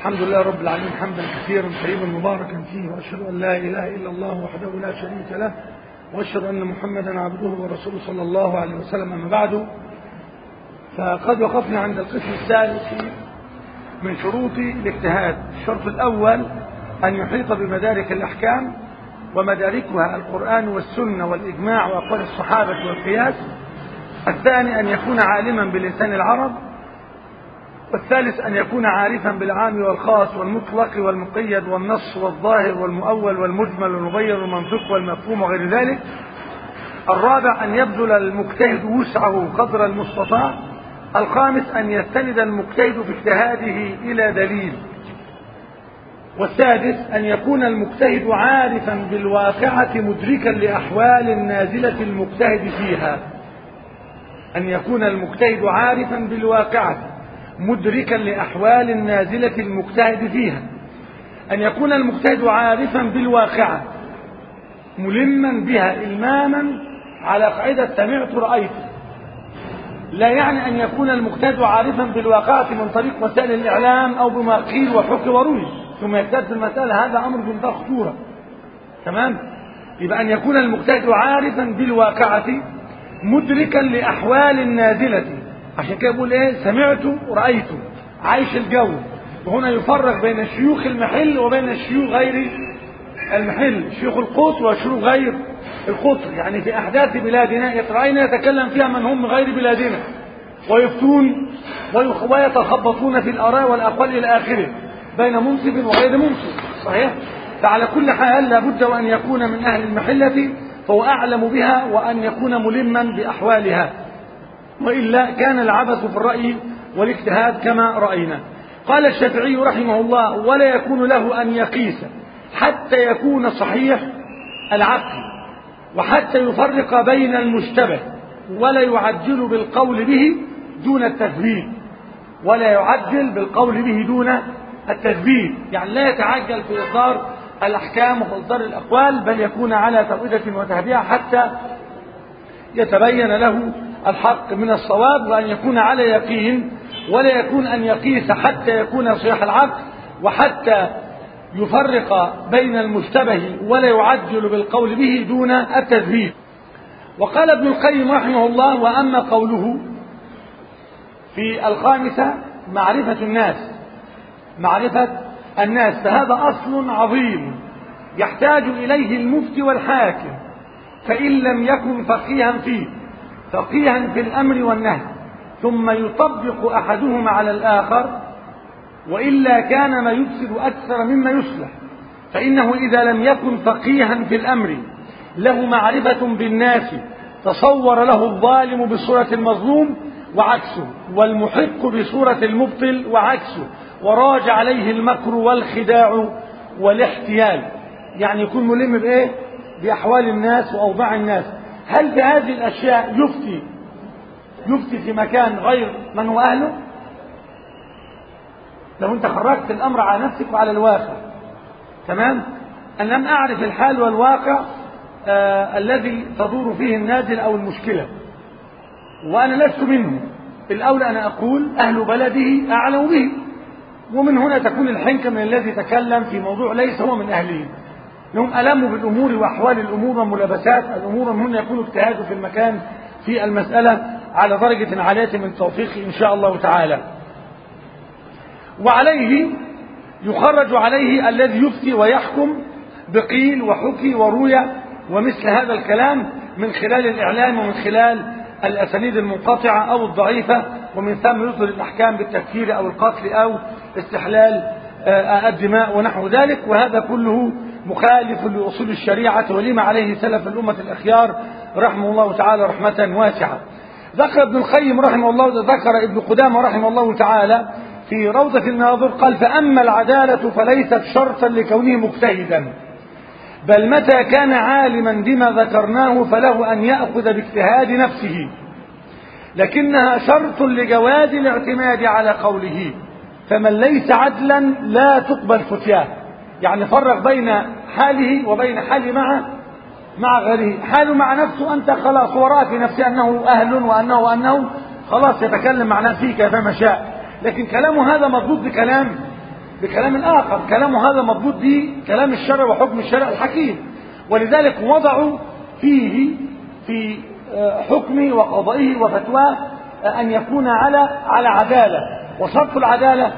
الحمد لله رب العالمين حمدا كثيرا طيبا مباركا فيه، واشهد ان لا اله الا الله وحده لا شريك له، واشهد ان محمدا عبده ورسوله صلى الله عليه وسلم. اما بعد، فقد وقفنا عند القسم الثالث من شروط الاجتهاد. الشرط الاول ان يحيط بمدارك الاحكام، ومداركها القرآن والسنة والإجماع وأقوال الصحابة والقياس. الثاني أن يكون عالما بلسان العرب. والثالث أن يكون عارفا بالعام والخاص والمطلق والمقيد والنص والظاهر والمؤول والمجمل والمبين والمنطق والمفهوم وغير ذلك. الرابع أن يبذل المجتهد وسعه قدر المستطاع. الخامس أن يستند المجتهد في اجتهاده إلى دليل. والسادس أن يكون المجتهد عارفا بالواقعة مدركا لأحوال النازلة المجتهد فيها. أن يكون المجتهد عارفا بالواقعة مدركا لأحوال النازلة المجتهد فيها. أن يكون المجتهد عارفا بالواقعة ملما بها إلماما على قاعدة سمعت رأيت. لا يعني أن يكون المجتهد عارفا بالواقعة من طريق وسائل الإعلام أو بما قيل وحكي وروي ثم يجتهد في المسألة، هذا أمر بمنتهى الخطورة. تمام؟ يبقى أن يكون المجتهد عارفا بالواقعة مدركا لأحوال النازلة. عشان كده بقول إيه؟ سمعت ورأيت، عايش الجو. وهنا يفرق بين الشيوخ المحل وبين الشيوخ غير المحل، شيوخ القطر وشيوخ غير القطر. يعني في أحداث بلادنا رأينا يتكلم فيها من هم غير بلادنا ويفتون ويتخبطون في الآراء والأقوال إلى آخره بين منصف وغير منصف. صحيح؟ فعلى كل حال لابد وأن يكون من أهل المحلة فهو أعلم بها، وأن يكون ملما بأحوالها، وإلا كان العبث في الرأي والاجتهاد كما رأينا. قال الشافعي رحمه الله: ولا يكون له أن يقيس حتى يكون صحيح العقل، وحتى يفرق بين المشتبه، ولا يعجل بالقول به دون التثبيت. ولا يعجل بالقول به دون التثبيت، يعني لا يتعجل في إصدار الأحكام وفي إصدار الأقوال، بل يكون على توعية وتهدئة حتى يتبين له الحق من الصواب، وأن يكون على يقين. ولا يكون أن يقيس حتى يكون صحيح العقل، وحتى يفرق بين المشتبه، ولا يعجل بالقول به دون التثبيت. وقال ابن القيم رحمه الله: وأما قوله في الخامسة معرفة الناس فهذا أصل عظيم يحتاج إليه المفتي والحاكم، فإن لم يكن فقيها فيه، فقيها في الأمر والنهي، ثم يطبق أحدهما على الآخر، وإلا كان ما يفسد أكثر مما يصلح. فإنه إذا لم يكن فقيها في الأمر له معرفة بالناس تصور له الظالم بصورة المظلوم وعكسه، والمحق بصورة المبطل وعكسه، وراج عليه المكر والخداع والاحتيال. يعني يكون ملم بإيه؟ بأحوال الناس وأوضاع الناس. هل بهذه الأشياء يفتي في مكان غير من هو أهله؟ لو أنت خرجت الأمر على نفسك وعلى الواقع. تمام؟ أن لم أعرف الحال والواقع الذي تدور فيه النازل أو المشكلة، وأنا لست منه، الأولى أن أقول أهل بلده أعلم به. ومن هنا تكون الحنكة من الذي تكلم في موضوع ليس هو من أهله، لهم ألموا بالأمور وأحوال الأمور وملابسات الأمور. من هنا يكون اجتهاده في المكان في المسألة على درجة عالية من توفيق إن شاء الله تعالى. وعليه يخرج عليه الذي يفتي ويحكم بقيل وحكي وروية ومثل هذا الكلام من خلال الإعلام ومن خلال الأسانيد المنقطعة أو الضعيفة، ومن ثم يصدر الأحكام بالتكفير أو القتل أو استحلال الدماء ونحو ذلك. وهذا كله مخالف لأصول الشريعة ولما عليه سلف الأمة الأخيار رحمه الله تعالى رحمة واسعة. ذكر ابن القيم رحمه الله، ذكر ابن قدامة رحمه الله تعالى في روضة الناظر قال: فأما العدالة فليست شرطا لكونه مجتهدا، بل متى كان عالما بما ذكرناه فله أن يأخذ باجتهاد نفسه، لكنها شرط لجواز الاعتماد على قوله، فمن ليس عدلا لا تقبل فتياه. يعني فرق بين حاله وبين حاله مع غيره. حاله مع نفسه أنت خلاص هو رأى في نفسه أنه أهل وأنه خلاص يتكلم مع نفسه كيفما شاء، لكن كلامه هذا مضبوط بكلام بكلام آخر، كلامه هذا مضبوط به كلام الشرع وحكم الشرع الحكيم، ولذلك وضعوا فيه في حكمه وقضائه وفتواه أن يكون على عدالة. وشرط العدالة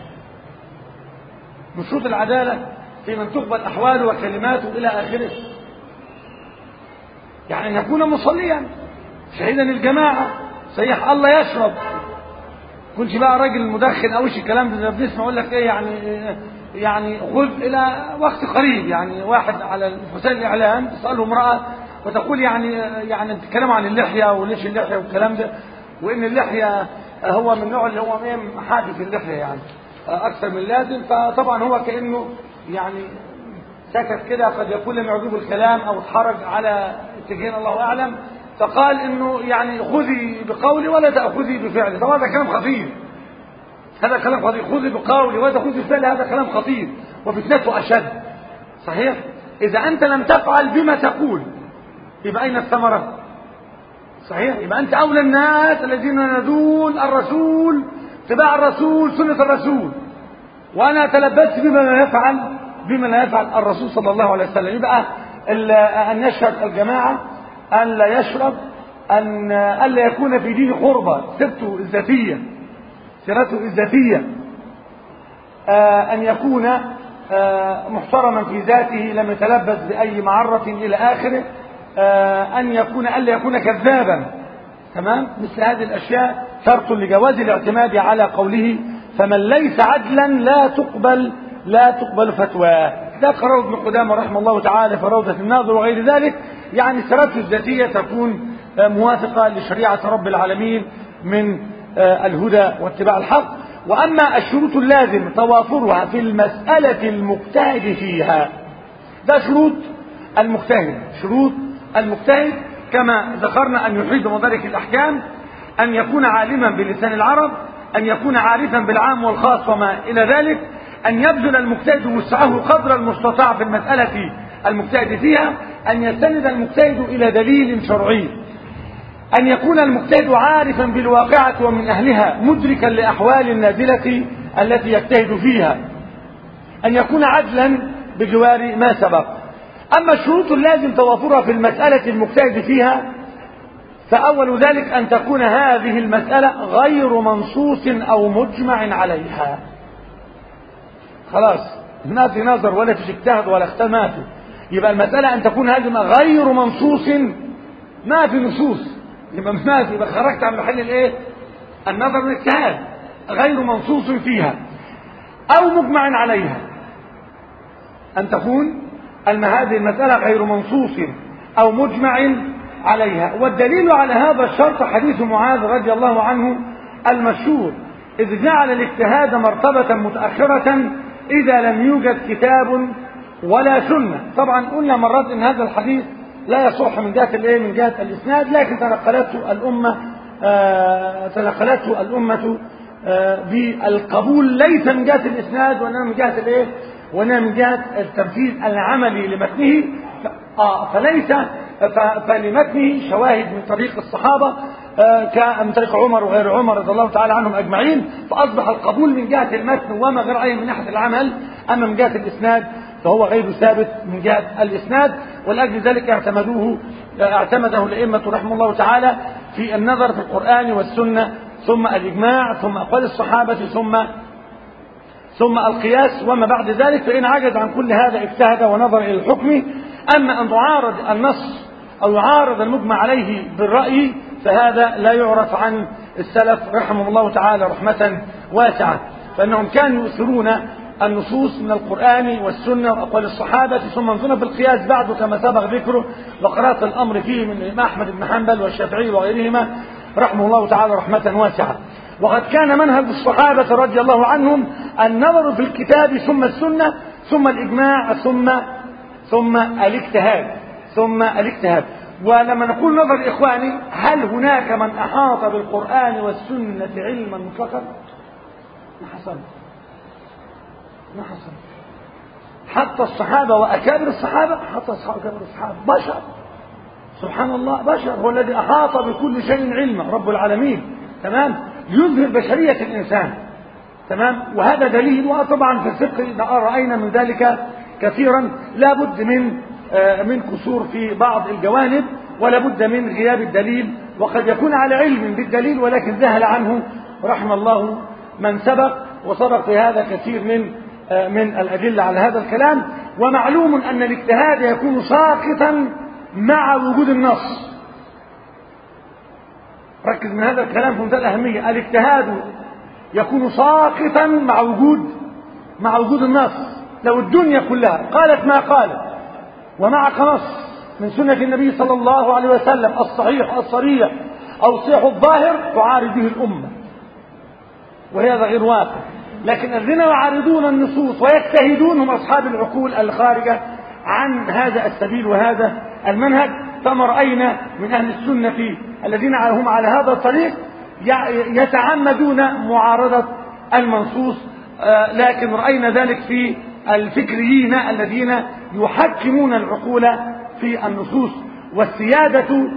من شروط العدالة في من تقبل أحواله وكلماته إلى آخره، يعني أن يكون مصليا شهيدا الجماعة صحيح الله يشرب، كنت بقى راجل مدخن أو شيء الكلام ده بنسمع يقول لك إيه يعني خذ إلى وقت قريب، يعني واحد على وسائل الإعلام تسأله امرأة وتقول يعني تتكلم عن اللحية وليش اللحية والكلام ده، وإن اللحية هو من النوع اللي هو حادث اللحية يعني أكثر من اللازم، فطبعا هو كأنه يعني سكت كده، قد يكون لم يعجبه الكلام أو اتحرج على اتجاهين الله أعلم، فقال إنه يعني خذي بقولي ولا تأخذي بفعلي. طبعا هذا كلام خطير، هذا كلام خطير، خذي بقولي ولا تأخذي بفعلي، هذا كلام خطير وفتنته أشد. صحيح إذا أنت لم تفعل بما تقول يبقى أين الثمرة؟ صحيح يبقى أنت أولى الناس الذين ينادون الرسول اتباع الرسول سنة الرسول، وأنا تلبست بما لا يفعل الرسول صلى الله عليه وسلم. يبقى أن يشهد الجماعة، أن لا يشرب، أن لا يكون في دين قربة، سيرته الذاتية، أن يكون محترما في ذاته لم يتلبس بأي معرة إلى آخره، أن لا يكون كذابا. تمام، مثل هذه الأشياء شرط لجواز الاعتماد على قوله فمن ليس عدلا لا تقبل فتواه. ده قرار ابن قدامة رحمه الله تعالى في روضة الناظر وغير ذلك، يعني سيرته الذاتية تكون موافقة لشريعة رب العالمين من الهدى واتباع الحق. وأما الشروط اللازم توافرها في المسألة المجتهد فيها، ده شروط المجتهد كما ذكرنا: أن يحيط بمدارك الأحكام، أن يكون عالما بلسان العرب، أن يكون عارفا بالعام والخاص وما إلى ذلك، أن يبذل المجتهد وسعه قدر المستطاع في المسألة المجتهد فيها، أن يستند المجتهد إلى دليل شرعي، أن يكون المجتهد عارفا بالواقعة ومن أهلها مدركا لأحوال النازلة التي يجتهد فيها، أن يكون عدلا بجوار ما سبق. أما الشروط اللازم توافرها في المسألة المجتهد فيها، فأول ذلك أن تكون هذه المسألة غير منصوص أو مجمع عليها. خلاص ما في نظر ولا في اجتهاد ولا اختلاف، يبقى المسألة أن تكون هذه غير منصوص، ما في نصوص، يبقى خرجت عن محل الايه؟ النظر والاجتهاد، غير منصوص فيها أو مجمع عليها. أن تكون هذه المسألة غير منصوص أو مجمع عليها. والدليل على هذا الشرط حديث معاذ رضي الله عنه المشهور: إذ جعل الاجتهاد مرتبة متأخرة إذا لم يوجد كتاب ولا سنة. طبعا قلنا مرات إن هذا الحديث لا يصح من جهة من جهة الإسناد، لكن تنقلته الأمة بالقبول، ليس من جهة الإسناد وإنما من جهة التنفيذ العملي لمتنه. فلمتنه شواهد من طريق الصحابة من طريق عمر وغير عمر رضي الله تعالى عنهم أجمعين، فأصبح القبول من جهة المتن وما غير عليه من ناحية العمل. أما من جهة الإسناد فهو غير ثابت من جهة الإسناد، ولأجل ذلك اعتمده الأئمة رحمه الله تعالى في النظر في القرآن والسنة، ثم الإجماع، ثم أقوال الصحابة، ثم القياس وما بعد ذلك. فإن عجز عن كل هذا اجتهد ونظر إلى الحكم. أما أن تعارض النص أو يعارض المجمع عليه بالرأي فهذا لا يعرف عن السلف رحمه الله تعالى رحمة واسعة، فإنهم كانوا يؤثرون النصوص من القرآن والسنة وأقوال الصحابة، ثم انظرنا في القياس بعده كما سبق ذكره وقرأت الأمر فيه من الإمام أحمد بن حنبل والشافعي وغيرهما رحمه الله تعالى رحمة واسعة. وقد كان منهج الصحابة رضي الله عنهم النظر في الكتاب ثم السنة ثم الإجماع ثم الاجتهاد. ولما نقول نظر إخواني، هل هناك من أحاط بالقرآن والسنة علما مطلقا؟ ما حصل. حتى الصحابة وأكابر الصحابة، بشر، سبحان الله، بشر. هو الذي أحاط بكل شيء علما رب العالمين، تمام، يظهر بشرية الإنسان. تمام. وهذا دليل، وطبعا في الفقه رأينا من ذلك كثيرا. لا بد من كسور في بعض الجوانب، ولا بد من غياب الدليل، وقد يكون على علم بالدليل ولكن ذهل عنه رحم الله من سبق، وسبق في هذا كثير من الأدلة على هذا الكلام. ومعلوم أن الاجتهاد يكون ساقطا مع وجود النص. ركز من هذا الكلام في منتهى الأهمية. الاجتهاد يكون ساقطا مع وجود النص. لو الدنيا كلها قالت ما قالت ومعك نص من سنة النبي صلى الله عليه وسلم الصحيح الصريح أو صحيح الظاهر تعارض به الأمة، وهذا غير واقع. لكن الذين يعارضون النصوص ويجتهدون هم أصحاب العقول الخارجة عن هذا السبيل وهذا المنهج. فما رأينا من أهل السنة الذين هم على هذا الطريق يتعمدون معارضة المنصوص، لكن رأينا ذلك في الفكريين الذين يحكمون العقول في النصوص، والسيادة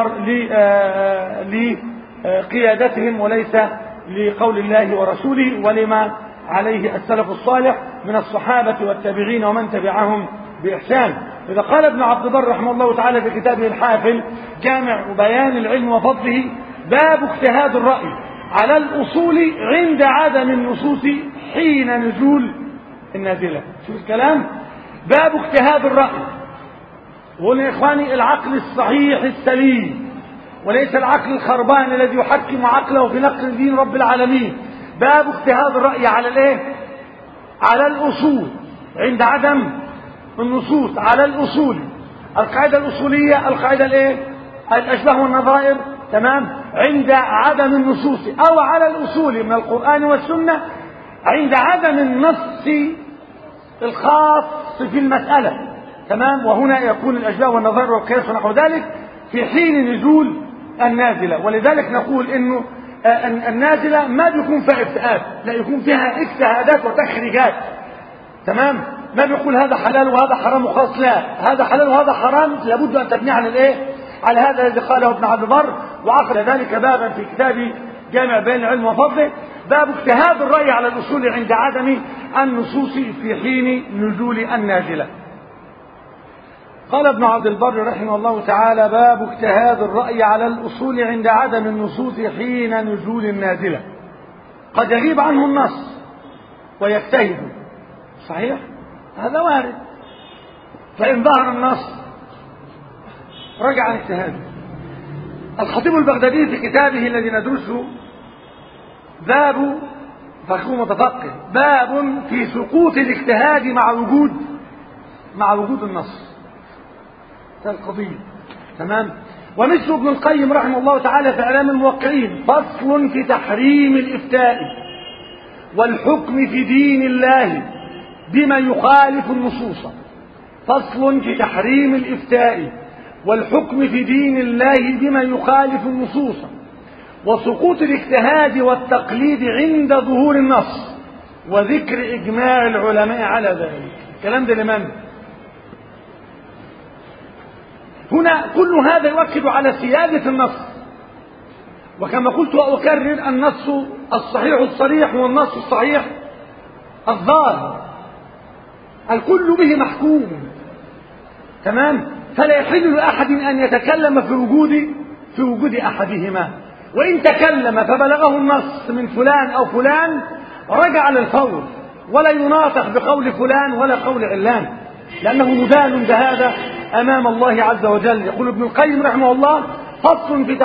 لقيادتهم وليس لقول الله ورسوله ولما عليه السلف الصالح من الصحابة والتابعين ومن تبعهم بإحسان. إذا قال ابن عبد البر رحمه الله تعالى في كتابه الحافل جامع بيان العلم وفضله: باب اجتهاد الرأي على الأصول عند عدم النصوص حين نزول النازلة. شوف الكلام، باب اجتهاد الرأي. وقلنا يا إخواني العقل الصحيح السليم، وليس العقل الخربان الذي يحكم عقله في نقل دين رب العالمين. باب اجتهاد الرأي على الايه؟ على الأصول عند عدم النصوص. على الأصول، القاعدة الأصولية، القاعدة الايه؟ الأشباه والنظائر، تمام، عند عدم النصوص، أو على الأصول من القرآن والسنة عند عدم النص الخاص في المسألة، تمام. وهنا يكون الأشباه والنظائر والقياس ونحو ذلك في حين نزول النازلة. ولذلك نقول إنه النازلة ما بيكون فيها اجتهاد، لا، يكون فيها اجتهادات وتخريجات، تمام. ما بيقول هذا حلال وهذا حرام وخاص، لا، هذا حلال وهذا حرام لابد أن تبني على الايه؟ على هذا الذي قاله ابن عبد البر، وعقد ذلك بابا في كتاب جامع بيان العلم وفضله: باب اجتهاد الرأي على الأصول عند عدم النصوص في حين نزول النازلة. قال ابن عبد البر رحمه الله تعالى: باب اجتهاد الرأي على الأصول عند عدم النصوص حين نزول النازلة. قد يغيب عنه النص ويجتهد، صحيح، هذا وارد، فإن ظهر النص رجع عن اجتهاده. الخطيب البغدادي في كتابه الذي ندرسه باب فقه متفقه، باب في سقوط الاجتهاد مع وجود النص، القضية، تمام. ومثل ابن القيم رحمه الله تعالى في إعلام الموقعين: فصل في تحريم الإفتاء والحكم في دين الله بما يخالف النصوص. فصل في تحريم الإفتاء والحكم في دين الله بما يخالف النصوص، وسقوط الاجتهاد والتقليد عند ظهور النص، وذكر إجماع العلماء على ذلك. الكلام ده لمن؟ هنا كل هذا يؤكد على سيادة النص، وكما قلت وأكرر: النص الصحيح الصريح والنص الصحيح الظاهر الكل به محكوم، تمام. فلا يحل لأحد أن يتكلم في وجود أحدهما، وإن تكلم فبلغه النص من فلان أو فلان رجع للفور، ولا يناطق بقول فلان ولا قول علان، لأنه مدان بهذا أمام الله عز وجل. يقول ابن القيم رحمه الله: فصل في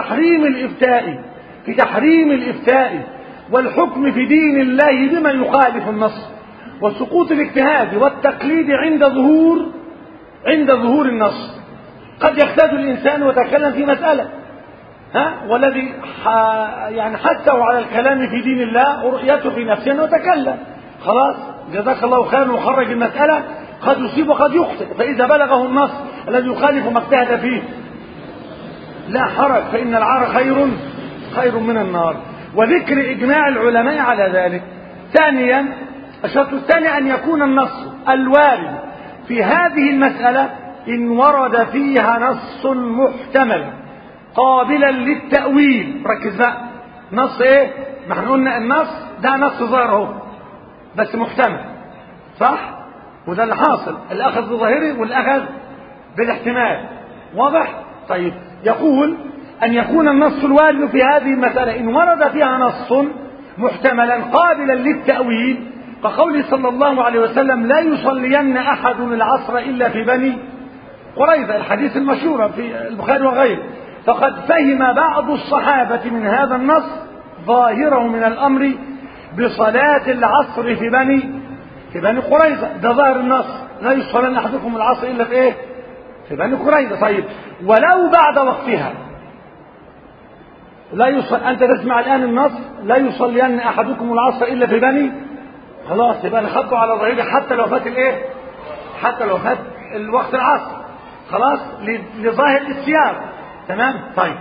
تحريم الإفتاء والحكم في دين الله بما يخالف النص، وسقوط الاجتهاد والتقليد عند ظهور النص. قد يختاد الإنسان ويتكلم في مسألة، والذي يعني حثه على الكلام في دين الله ورؤيته في نفسه أنه يتكلم، خلاص جزاك الله خيرا وخرج المسألة، قد يصيب وقد يخطئ، فإذا بلغه النص الذي يخالف ما اجتهد فيه لا حرج، فإن العار خير من النار. وذكر إجماع العلماء على ذلك. ثانيا، الشرط الثاني أن يكون النص الوارد في هذه المسألة إن ورد فيها نص محتمل قابلا للتأويل. ركز بقى، نص ايه؟ ما احنا قلنا النص ده نص ظاهر اهو بس محتمل، صح؟ وده اللي حاصل، الأخذ بالظاهري والأخذ بالاحتمال، واضح؟ طيب يقول أن يكون النص الوارد في هذه المسألة إن ورد فيها نص محتملا قابلا للتأويل كقوله صلى الله عليه وسلم لا يصلين أحد العصر إلا في بني قريظة، الحديث المشهور في البخاري وغيره، فقد فهم بعض الصحابة من هذا النص ظاهره من الأمر بصلاة العصر في بني قريظة. ده ظاهر النص، لا يصلين أحدكم العصر إلا في إيه؟ في بني قريظة. طيب ولو بعد وقتها لا يصلي، أنت تسمع الآن النص لا يصلين أحدكم العصر إلا في بني، خلاص يبقى نخطوا على ظاهره حتى لو فات الإيه؟ حتى لو فات الوقت العصر، خلاص لظاهر السياق، تمام؟ طيب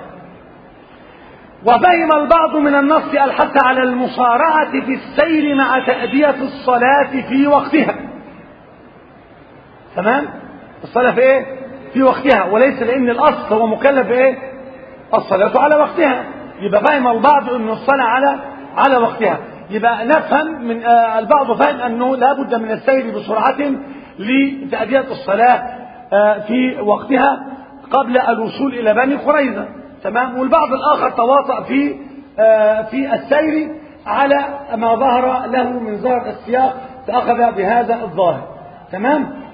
وفهم البعض من النص الحث على المصارعة في السير مع تأدية الصلاة في وقتها، تمام؟ الصلاة في ايه؟ في وقتها، وليس لأن الأصل هو مكلف بايه؟ الصلاة على وقتها. يبقى فهم البعض أن الصلاة على وقتها. يبقى نفهم من البعض فهم أنه لا بد من السير بسرعة لتأدية الصلاة في وقتها قبل الوصول إلى بني قريظة، تمام؟ والبعض الآخر تواطأ في السير على ما ظهر له من ظاهر السياق فأخذ بهذا الظاهر، تمام؟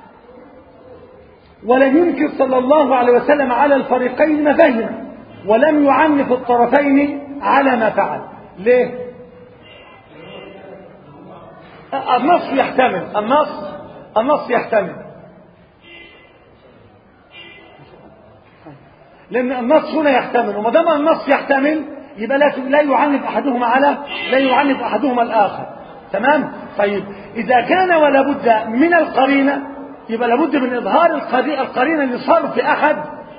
ولم ينكر صلى الله عليه وسلم على الفريقين ما فهم، ولم يعنف الطرفين على ما فعل. ليه؟ النص يحتمل، النص يحتمل، لأن النص هنا يحتمل، وما دام النص يحتمل يبقى لا يعنف أحدهما الآخر، تمام؟ طيب إذا كان ولا بد من القرينة يبقى لابد من إظهار القرينة لصرف أحد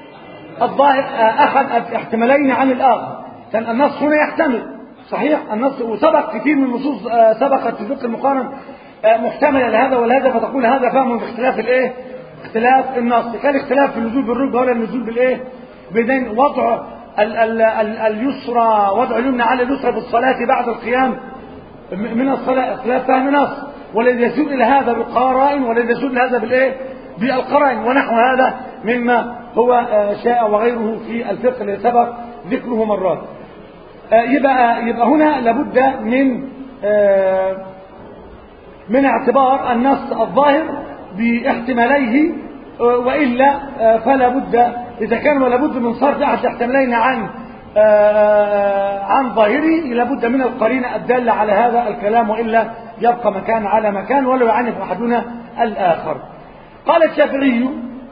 الاحتمالين عن الآخر. كان النص هنا يحتمل، صحيح؟ النص وسبق كثير من النصوص سبقت في فقه المقارن محتملة لهذا ولهذا، فتقول هذا فهم باختلاف الايه؟ اختلاف النص. كان اختلاف في النزول بالركبة ولا النزول بالايه؟ بدين وضع اليسرى، وضع اليمنى على اليسرى في الصلاة بعد القيام من الصلاة، اختلاف فهم نص، والذي يسوق إلى هذا بالقرائن والذي يسوق إلى هذا بالايه؟ بالقرائن، ونحو هذا مما هو شاء وغيره في الفقه اللي سبق ذكره مرات. يبقى هنا لابد من اعتبار النص الظاهر باحتماليه، وإلا فلا بد إذا كان ولا بد من صرف أحد الاحتمالين عن ظاهره لابد من القرينة الدالة على هذا الكلام، وإلا يبقى مكان على مكان ولا يعنف أحدنا الآخر. قال الشافعي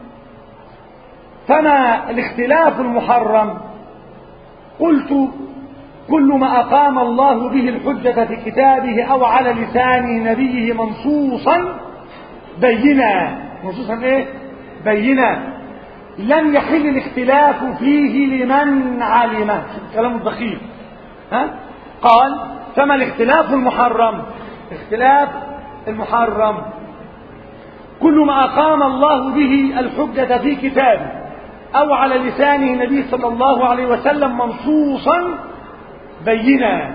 فما الاختلاف المحرم؟ قلت كل ما أقام الله به الحجة في كتابه أو على لسان نبيه منصوصا بينا، منصوصا ايه؟ بينا، لم يحل الاختلاف فيه لمن علم. كلام الدقيق، قال فما الاختلاف المحرم؟ اختلاف المحرم كل ما أقام الله به الحجة في كتابه أو على لسانه النبي صلى الله عليه وسلم منصوصا بينا،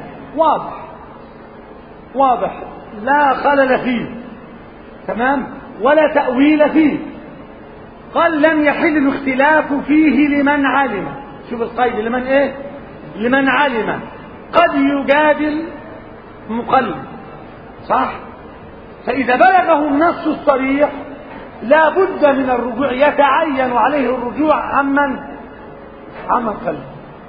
واضح لا خلل فيه، تمام؟ ولا تأويل فيه. قال لم يحل الاختلاف فيه لمن علم. شوف القيد، لمن ايه؟ لمن علم. قد يجادل مقلد، صح؟ فإذا بلغه النص الصريح لا بد من الرجوع، يتعين عليه الرجوع عمن قلد.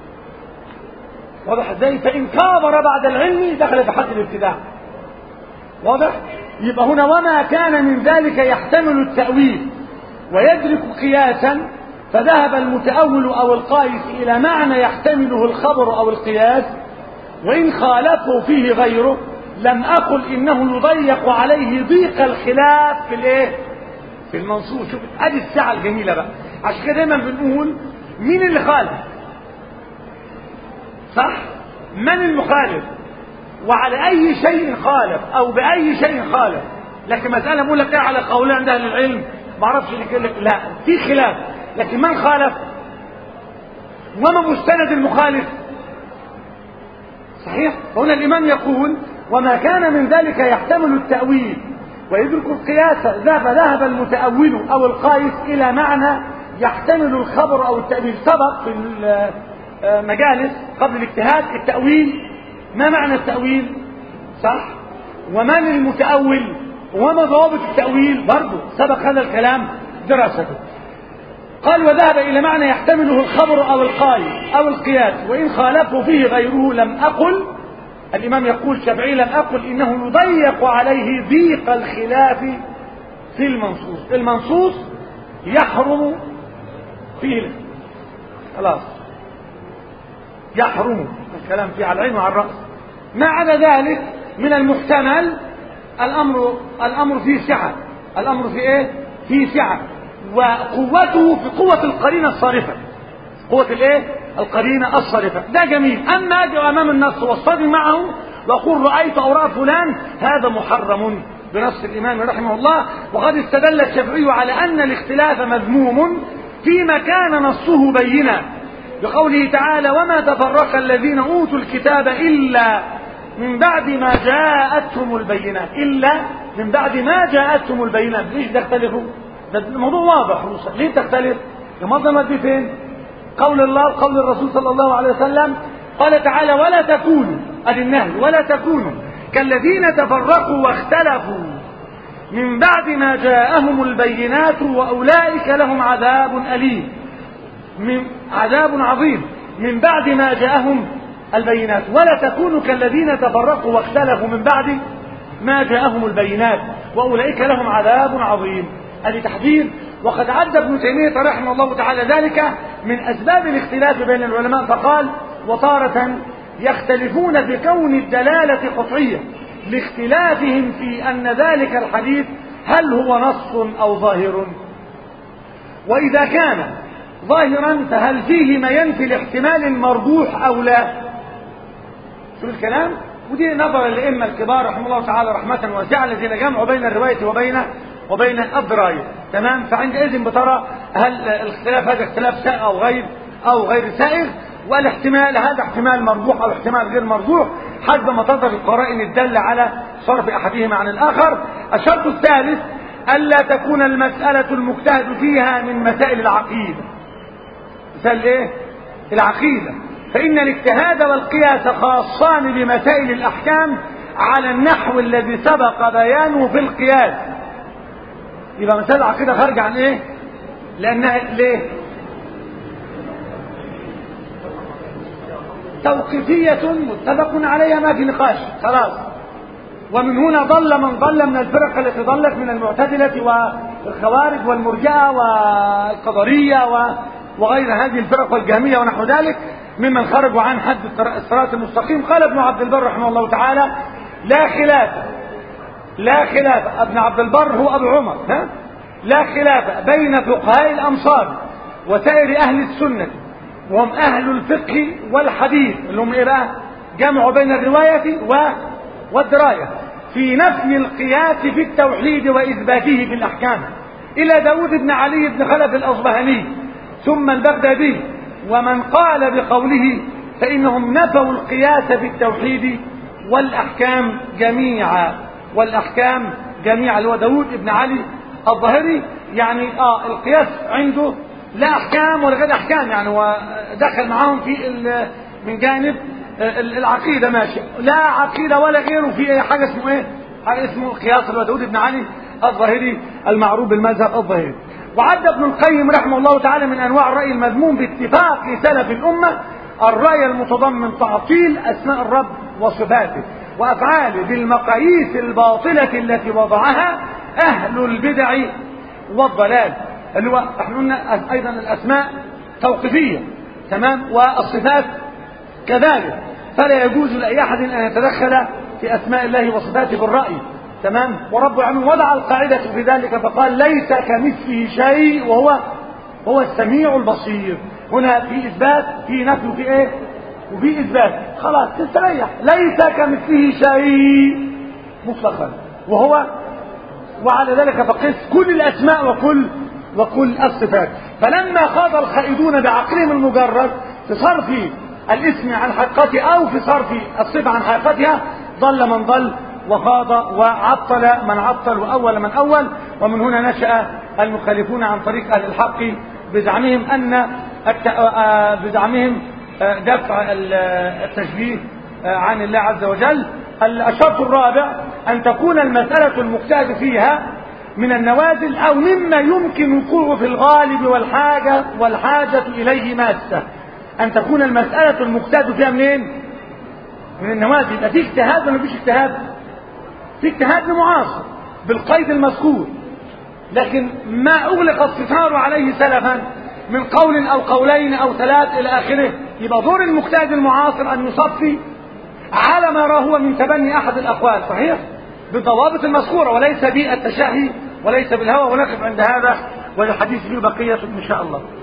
واضح ازاي؟ فإن كابر بعد العلم دخل في حد الابتداع. واضح؟ يبقى هنا وما كان من ذلك يحتمل التأويل ويدرك قياسا، فذهب المتأول أو القائس إلى معنى يحتمله الخبر أو القياس، وإن خالفه فيه غيره لم أقل إنه يضيق عليه ضيق الخلاف في الايه؟ في المنصوص. شوف ادي الساعة الجميلة بقى. عشان كده دايما بنقول مين اللي خالف؟ صح؟ من المخالف؟ وعلى أي شيء خالف أو بأي شيء خالف. لكن مسألة بقول لك على قولين عند أهل العلم ما اعرفش لك، لا في خلاف، لكن من خالف؟ وما مستند المخالف؟ صحيح؟ هنا الإمام يقول وما كان من ذلك يحتمل التأويل ويدرك القياس ذهب المتأول أو القائس إلى معنى يحتمل الخبر أو التأويل. سبق في المجالس قبل الاجتهاد التأويل، ما معنى التأويل؟ صح؟ ومن المتأول؟ وما ضوابط التأويل؟ برضه سبق هذا الكلام دراسته. قال وذهب إلى معنى يحتمله الخبر أو القائس أو القياس وإن خالفه فيه غيره لم أقل. الإمام يقول الشافعي لم أقل إنه يضيق عليه ضيق الخلاف في المنصوص. المنصوص يحرم فيه خلاص، يحرم الكلام فيه على العين وعلى الرأس. ما عدا ذلك من المحتمل الأمر فيه سعة. الأمر فيه إيه؟ فيه سعة، وقوته في قوة القرينة الصارفة. قوة الإيه؟ القرينة الصارفة. ده جميل. أما أجي أمام النص واصطدم معه وأقول رأيت أو رأى فلان، هذا محرم بنص الإمام رحمه الله. وقد استدل الشافعي على أن الاختلاف مذموم فيما كان نصه بينا بقوله تعالى وما تفرق الذين أوتوا الكتاب إلا من بعد ما جاءتهم البينات. إلا من بعد ما جاءتهم البينات. ليش تختلفوا؟ ده الموضوع واضح. ليه تختلف؟ الموضوع دي فين؟ قول الله قول الرسول صلى الله عليه وسلم قال تعالى ولا تكونوا، ادي النهي، ولا تكونوا كالذين تفرقوا واختلفوا من بعد ما جاءهم البينات واولئك لهم عذاب أليم. من عذاب عظيم من بعد ما جاءهم البينات. ولا تكونوا كالذين تفرقوا واختلفوا من بعد ما جاءهم البينات واولئك لهم عذاب عظيم. ادي تحذير. وقد عد ابن تيمية رحمه الله تعالى ذلك من أسباب الاختلاف بين العلماء فقال وتارة يختلفون بكون الدلالة قطعية لاختلافهم في أن ذلك الحديث هل هو نص أو ظاهر، وإذا كان ظاهرا فهل فيه ما ينفي الاحتمال المرجوح أو لا. شو الكلام؟ ودي نظر الأئمة الكبار رحمه الله تعالى رحمة واسعة الذين جمعوا بين الرواية وبين الدراية. تمام؟ فعندئذ بترى هل الاختلاف هذا اختلاف سائغ أو غير سائغ، والاحتمال هذا احتمال مرجوح أو احتمال غير مرجوح حسب ما تظهر القرائن الدالة على صرف أحدهما عن الآخر. الشرط الثالث ألا تكون المسألة المجتهد فيها من مسائل العقيدة. مثال إيه؟ العقيدة. فإن الاجتهاد والقياس خاصان بمسائل الأحكام على النحو الذي سبق بيانه في القياس. يبقى مسائل العقيدة خارج عن إيه؟ لأنها ليه؟ توقيفية متفق عليها ما في نقاش خلاص. ومن هنا ضل من ضل من الفرق التي ضلت من المعتزلة والخوارج والمرجئة والقدرية وغير هذه الفرق والجهمية ونحو ذلك ممن خرجوا عن حد الصراط المستقيم. قال ابن عبد البر رحمه الله تعالى لا خلاف ابن عبد البر هو ابو عمر لا خلاف بين فقهاء الامصار وسائر اهل السنة وهم اهل الفقه والحديث اللي هم ايه بقى؟ جمعوا بين الرواية والدراية في نفي القياس في التوحيد واثباته في الاحكام الى داود بن علي بن خلف الاصبهاني ثم البغدادي ومن قال بقوله فانهم نفوا القياس في التوحيد والاحكام جميعا اللي هو داود بن علي الظاهري. يعني القياس عنده لا احكام ولا غير احكام، يعني هو دخل معاهم في من جانب العقيدة ماشي، لا عقيدة ولا غيره في حاجة اسمه ايه؟ حاجة اسمه القياس اللي هو داود بن علي الظاهري المعروف بالمذهب الظاهري. وعد ابن القيم رحمه الله تعالى من انواع الرأي المذموم باتفاق سلف الامة الرأي المتضمن تعطيل اسماء الرب وصفاته وافعاله بالمقاييس الباطلة التي وضعها اهل البدع والضلال، اللي هو احنا قلنا ايضا الاسماء توقيفية تمام والصفات كذلك، فلا يجوز لاي احد ان يتدخل في اسماء الله وصفاته بالرأي تمام. ورب العالمين وضع القاعدة في ذلك فقال ليس كمثله شيء وهو السميع البصير. هنا في اثبات في نفي وفي ايه؟ وفي اثبات، خلاص تستريح. ليس كمثله شيء مطلقا وعلى ذلك فقس كل الاسماء وكل الصفات. فلما خاض الخائدون بعقلهم المجرد في صرف الاسم عن حقيقته أو في صرف الصفة عن حقيقتها ضل من ضل وخاض وعطل من عطل وأول من أول. ومن هنا نشأ المخالفون عن طريق أهل الحق بزعمهم دفع التشبيه عن الله عز وجل. الشرط الرابع أن تكون المسألة المجتهد فيها من النوازل أو مما يمكن وقوعه في الغالب والحاجة إليه ماسة. أن تكون المسألة المجتهد فيها منين؟ من النوازل. يبقى في اجتهاد ولا مفيش اجتهاد؟ في اجتهاد معاصر بالقيد المذكور، لكن ما أغلق الستار عليه سلفا من قول أو قولين أو ثلاث إلى آخره. يبقى دور المجتهد المعاصر أن يصفي على ما هو من تبني أحد الأقوال صحيح بالضوابط المذكورة، وليس بالتشهي وليس بالهوى. ونقف عند هذا، والحديث فيه بقية إن شاء الله.